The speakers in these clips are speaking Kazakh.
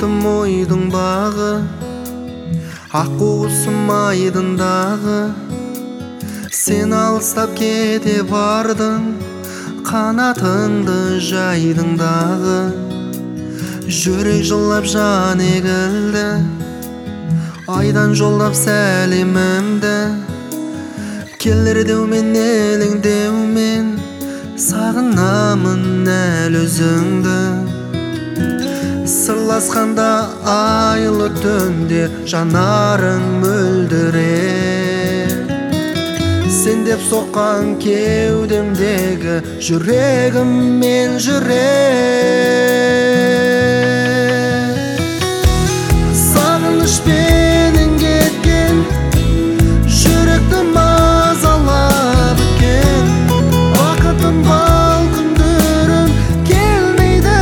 Алтын ойдың бағы, аққу құсым айдындағы. Сен алыстап кете бардың, қанатыңды жайдың дағы. Жүрек жылап жан егілді, айдан жолдап сәлемімді. Келер деумен елеңдеумен, сағынамын әлі өзіңді. Сырласқанда айлы түнде жанарың мөлдірер. Сен деп соққан кеудемдегі жүрегіммен жүрер. Сағынышпенен кеткен жүректі мазалап өткен, бақытым бал күндерім келмейді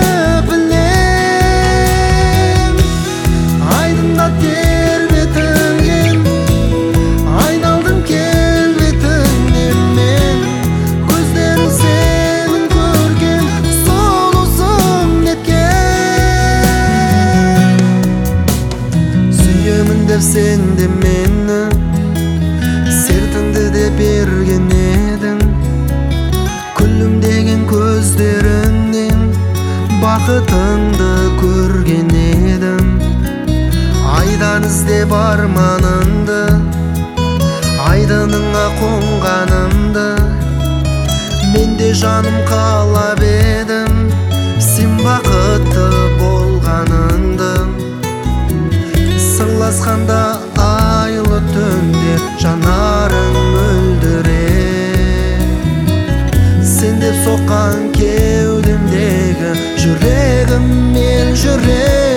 білем. Айдында тербетілген, айналдым келбетіңнен мен. Көздерің сенің көрген, сұлусың неткен. Сүйемін деп сен де мені, сертіңді де берген едің. Күлімдеген көздеріңнен бақытыңды көрген едім. Айдан іздеп арманыңды, айдыныңа қонғанымды. Мен де жаным қалап едім, сен бақытты болғаныңды. Сырласқанда айлы түнде жанарың мөлдірер. Сен деп соққан кеудемдегі жүрегіммен жүрер.